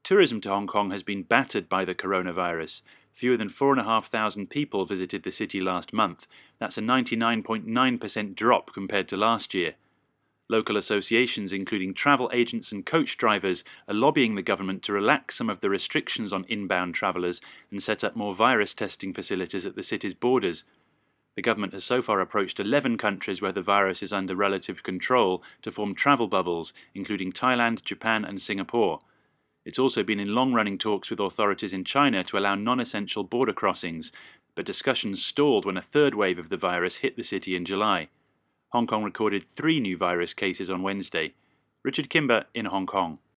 Tourism to Hong Kong has been battered by the coronavirus. Fewer than 4,500 people visited the city last month. That's a 99.9% drop compared to last year. Local associations, including travel agents and coach drivers, are lobbying the government to relax some of the restrictions on inbound travellers and set up more virus testing facilities at the city's borders. The government has so far approached 11 countries where the virus is under relative control to form travel bubbles, including Thailand, Japan and Singapore. It's also been in long-running talks with authorities in China to allow non-essential border crossings, but discussions stalled when a third wave of the virus hit the city in July. Hong Kong recorded 3 new virus cases on Wednesday. Richard Kimber in Hong Kong.